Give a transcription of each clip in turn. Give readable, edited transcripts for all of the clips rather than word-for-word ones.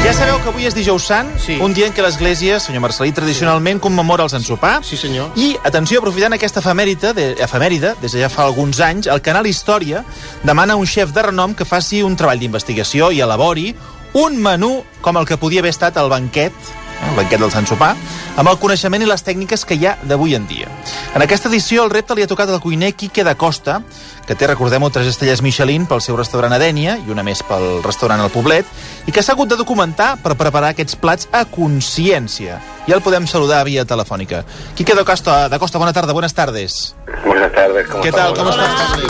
Ja sabeu que avui és dijous sant, un dia en què l'Església, senyor Marcelí, tradicionalment commemora els ensopar. Sí, senyor. I, atenció, aprofitant aquesta efemèride, des de ja fa alguns anys, el canal Història demana a un xef de renom que faci un treball d'investigació i elabori un menú com el que podia haver estat el banquet del Sant Sopar, amb el coneixement i les tècniques que hi ha d'avui en dia. En aquesta edició el repte li ha tocat al cuiner Quique da Costa, que té, recordem-ho, 3 estrelles Michelin pel seu restaurant a Dénia i una més pel restaurant al Poblet, i que s'ha hagut de documentar per preparar aquests plats a consciència. Ja el podem saludar via telefònica. Quique da Costa, bona tarda, buenas tardes. Buenas tardes, ¿cómo ¿Qué tal? ¿Cómo estás?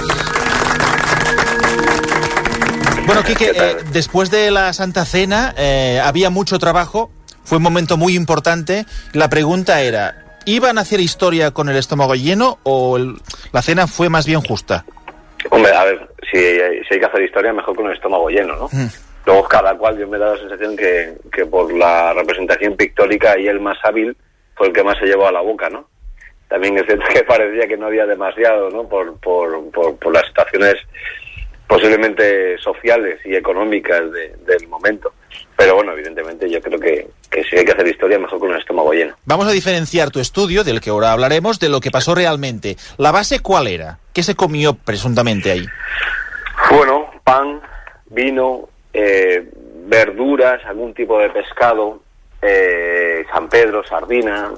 Bueno, Quique, después de la Santa Cena había mucho trabajo. Fue un momento muy importante. La pregunta era, ¿iban a hacer historia con el estómago lleno o la cena fue más bien justa? Hombre, a ver, si hay que hacer historia, mejor con el estómago lleno, ¿no? Luego cada cual, yo me da la sensación que por la representación pictórica y el más hábil fue el que más se llevó a la boca, ¿no? También es cierto que parecía que no había demasiado, ¿no? Por las situaciones posiblemente sociales y económicas del momento. Pero bueno, evidentemente yo creo que si hay que hacer historia, mejor con el estómago lleno. Vamos a diferenciar tu estudio, del que ahora hablaremos, de lo que pasó realmente. ¿La base cuál era? ¿Qué se comió presuntamente ahí? Bueno, pan, vino, verduras, algún tipo de pescado, San Pedro, sardina,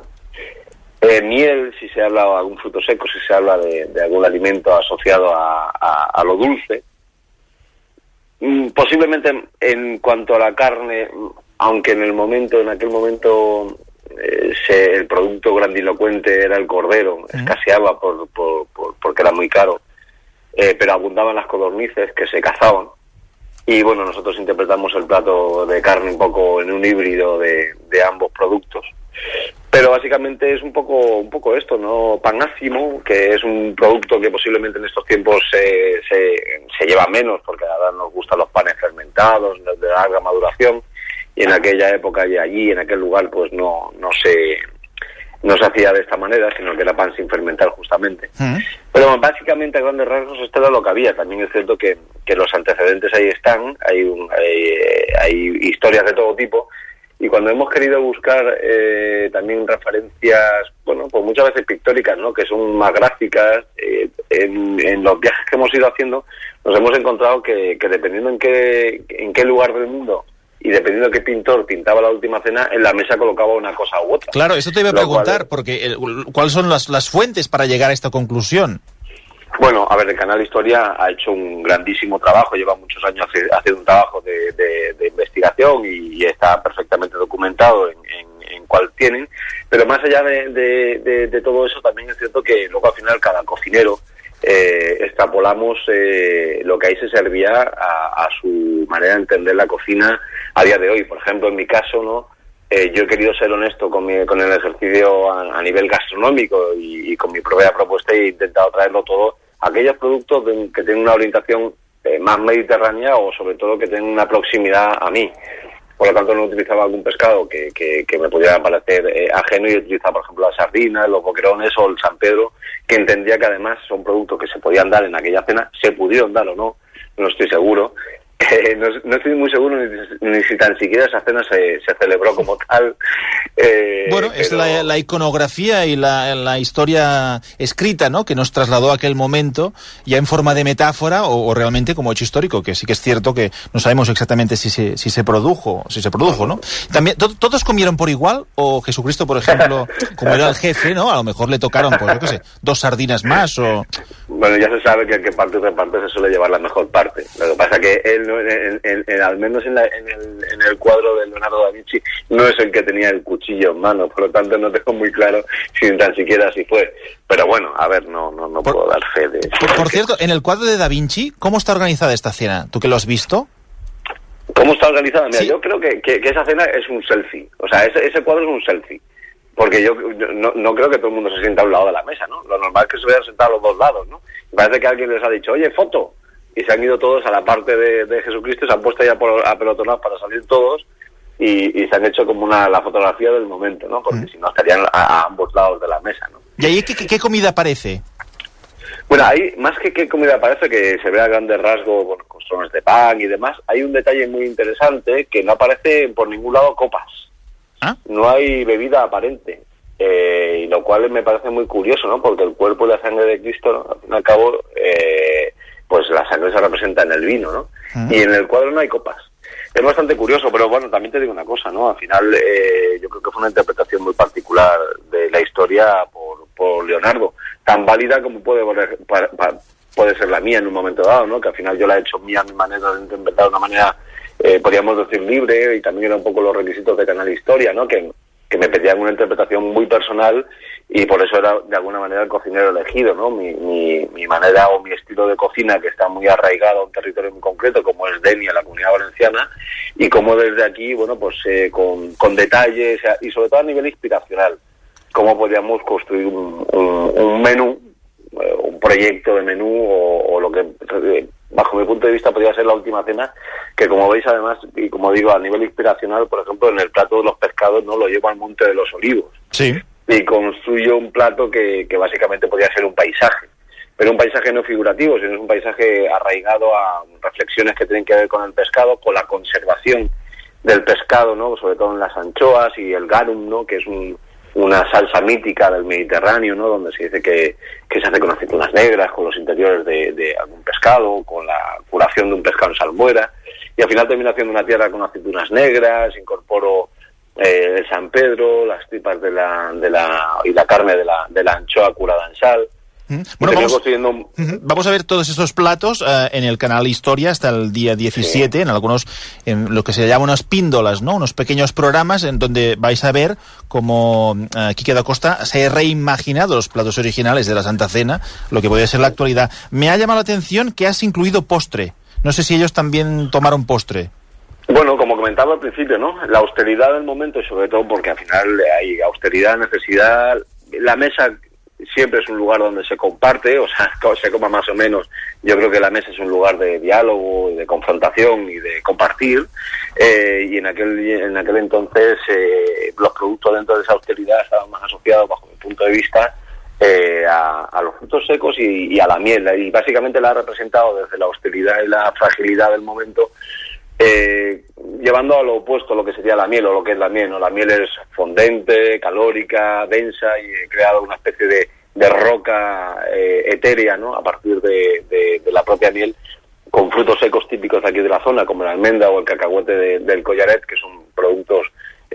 miel, si se habla de algún fruto seco, si se habla de algún alimento asociado a lo dulce. Posiblemente en cuanto a la carne, aunque en aquel momento el producto grandilocuente era el cordero, escaseaba porque era muy caro, pero abundaban las codornices que se cazaban. Y bueno, nosotros interpretamos el plato de carne un poco en un híbrido de ambos productos. Pero básicamente es un poco esto, ¿no? Panácimo, que es un producto que posiblemente en estos tiempos se lleva menos, porque ahora nos gustan los panes fermentados, de larga maduración, y en aquella época y allí, en aquel lugar, pues no se hacía de esta manera, sino que era pan sin fermentar justamente. Pero básicamente a grandes rasgos esto era lo que había. También es cierto que los antecedentes ahí están, hay historias de todo tipo. Y cuando hemos querido buscar también referencias, bueno, pues muchas veces pictóricas, ¿no?, que son más gráficas, en los viajes que hemos ido haciendo, nos hemos encontrado que dependiendo en qué lugar del mundo y dependiendo de qué pintor pintaba la última cena, en la mesa colocaba una cosa u otra. Claro, eso te iba a preguntar, porque ¿cuáles son las fuentes para llegar a esta conclusión? Bueno, a ver, el canal Historia ha hecho un grandísimo trabajo, lleva muchos años haciendo un trabajo de investigación y está perfectamente documentado en cuál tienen, pero más allá de todo eso, también es cierto que luego al final cada cocinero extrapolamos lo que ahí se servía a su manera de entender la cocina a día de hoy. Por ejemplo, en mi caso, ¿no? Yo he querido ser honesto con el ejercicio a nivel gastronómico y con mi propia propuesta he intentado traerlo todo a aquellos productos que tienen una orientación más mediterránea o sobre todo que tienen una proximidad a mí. Por lo tanto no utilizaba algún pescado que me pudiera parecer ajeno y utilizaba por ejemplo las sardinas, los boquerones o el San Pedro, que entendía que además son productos que se podían dar en aquella cena, se pudieron dar o no estoy seguro. No estoy muy seguro ni si tan siquiera esa cena se celebró como tal. Bueno, es pero... la iconografía y la historia escrita, ¿no?, que nos trasladó a aquel momento ya en forma de metáfora o realmente como hecho histórico, que sí que es cierto que no sabemos exactamente si se produjo, ¿no? También, ¿todos comieron por igual? O Jesucristo, por ejemplo, como era el jefe, ¿no?, a lo mejor le tocaron, pues yo qué sé, 2 sardinas más o... Bueno, ya se sabe que el que parte y reparte se suele llevar la mejor parte. Lo que pasa que él al menos en el cuadro de Leonardo da Vinci no es el que tenía el cuchillo en mano, por lo tanto no tengo muy claro si tan siquiera así fue, pero bueno, a ver, no puedo dar fe de eso. Por cierto, en el cuadro de da Vinci, ¿cómo está organizada esta cena? ¿Tú que lo has visto? ¿Cómo está organizada? Mira, sí. Yo creo que esa cena es un selfie, o sea, ese cuadro es un selfie, porque yo no creo que todo el mundo se sienta a un lado de la mesa, ¿no? Lo normal es que se vayan sentados a los dos lados, ¿no? Parece que alguien les ha dicho, oye, foto, y se han ido todos a la parte de Jesucristo, se han puesto ya apelotonados para salir todos y se han hecho como la fotografía del momento, ¿no? Porque si no estarían a ambos lados de la mesa, ¿no? ¿Y ahí qué comida aparece? Bueno, hay, más que qué comida parece, que se ve a grandes rasgos, bueno, construcciones de pan y demás, hay un detalle muy interesante, que no aparece por ningún lado copas. ¿Ah? No hay bebida aparente. Y lo cual me parece muy curioso, ¿no? Porque el cuerpo y la sangre de Cristo, ¿no? Al fin y al cabo, pues la sangre se representa en el vino, ¿no? Y en el cuadro no hay copas. Es bastante curioso, pero bueno, también te digo una cosa, ¿no? Al final, yo creo que fue una interpretación muy particular de la historia por Leonardo, tan válida como puede ser la mía en un momento dado, ¿no? Que al final yo la he hecho mía a mi manera de interpretar de una manera, podríamos decir, libre, y también era un poco los requisitos de Canal Historia, ¿no? Que me pedían una interpretación muy personal, y por eso era de alguna manera el cocinero elegido, ¿no? Mi manera o mi estilo de cocina, que está muy arraigado a un territorio muy concreto, como es Denia, la Comunidad Valenciana, y como desde aquí, bueno, pues con detalles, y sobre todo a nivel inspiracional, cómo podíamos construir un menú, un proyecto de menú, o lo que, bajo mi punto de vista, podría ser la última cena, que como veis además, y como digo, a nivel inspiracional, por ejemplo, en el plato de los pescados no lo llevo al Monte de los Olivos. Sí. Y construyo un plato que básicamente podría ser un paisaje, pero un paisaje no figurativo, sino es un paisaje arraigado a reflexiones que tienen que ver con el pescado, con la conservación del pescado, ¿no? Sobre todo en las anchoas y el garum, ¿no? Que es una salsa mítica del Mediterráneo, ¿no? Donde se dice que se hace con aceitunas negras, con los interiores de algún pescado, con la curación de un pescado en salmuera, y al final termino haciendo una tierra con aceitunas negras, incorporo el San Pedro, las tripas y la carne de la anchoa curada en sal. Bueno, vamos a ver todos estos platos en el canal Historia hasta el día 17, sí. en lo que se llama unas píndolas, ¿no? Unos pequeños programas en donde vais a ver cómo Quique da Costa se ha reimaginado los platos originales de la Santa Cena, lo que podría ser la actualidad. Me ha llamado la atención que has incluido postre. No sé si ellos también tomaron postre. Bueno, como comentaba al principio, ¿no? La austeridad del momento, y sobre todo porque al final hay austeridad, necesidad. La mesa siempre es un lugar donde se comparte, o sea, se coma más o menos. Yo creo que la mesa es un lugar de diálogo, de confrontación y de compartir. Y en aquel entonces los productos dentro de esa austeridad estaban más asociados, bajo mi punto de vista, a los frutos secos y a la miel. Y básicamente la ha representado desde la austeridad y la fragilidad del momento, llevando a lo opuesto lo que sería la miel, o lo que es la miel, ¿no? La miel es fondente, calórica, densa, y he creado una especie de roca etérea, ¿no? A partir de la propia miel, con frutos secos típicos de aquí de la zona, como la almendra o el cacahuete del Collaret, que son productos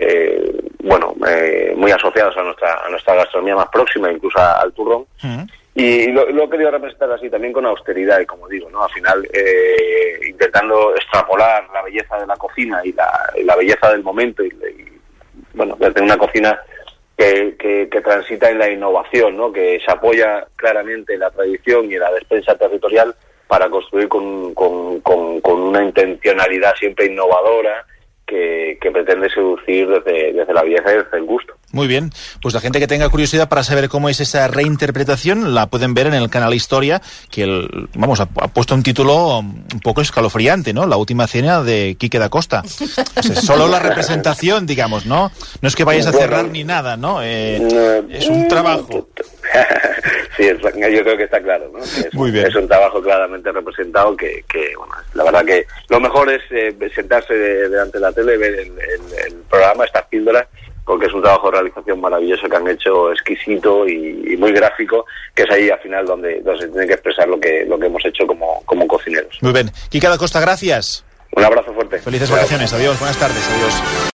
muy asociados a nuestra gastronomía más próxima, incluso al turrón. Y lo he querido representar así, también con austeridad, y como digo, ¿no? Al final, intentando extrapolar la belleza de la cocina y la belleza del momento, y desde una cocina que transita en la innovación, ¿no? Que se apoya claramente en la tradición y en la despensa territorial para construir con una intencionalidad siempre innovadora, que pretende seducir desde la belleza y desde el gusto. Muy bien, pues la gente que tenga curiosidad para saber cómo es esa reinterpretación la pueden ver en el canal Historia, que ha puesto un título un poco escalofriante, ¿no? La última cena de Quique da Costa. O sea, solo la representación, digamos, ¿no? No es que vayas a cerrar ni nada, ¿no? Es un trabajo. Sí, yo creo que está claro, ¿no? Muy bien. Es un trabajo claramente representado que la verdad que lo mejor es sentarse delante de la tele, ver el programa, estas píldoras, porque es un trabajo de realización maravilloso que han hecho, exquisito y muy gráfico, que es ahí al final donde se tiene que expresar lo que hemos hecho como cocineros. Muy bien. Quique da Costa, gracias. Un abrazo fuerte. Felices vacaciones. Adiós. Buenas tardes. Adiós.